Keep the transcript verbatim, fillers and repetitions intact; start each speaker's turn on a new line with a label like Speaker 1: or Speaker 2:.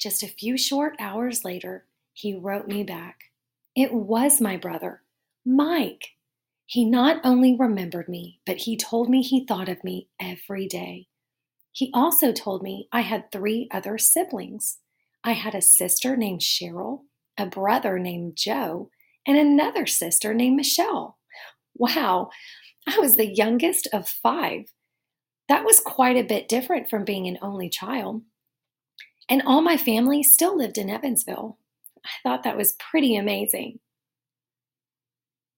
Speaker 1: Just a few short hours later, he wrote me back. It was my brother, Mike. He not only remembered me, but he told me he thought of me every day. He also told me I had three other siblings. I had a sister named Cheryl, a brother named Joe, and another sister named Michelle. Wow, I was the youngest of five. That was quite a bit different from being an only child. And all my family still lived in Evansville. I thought that was pretty amazing.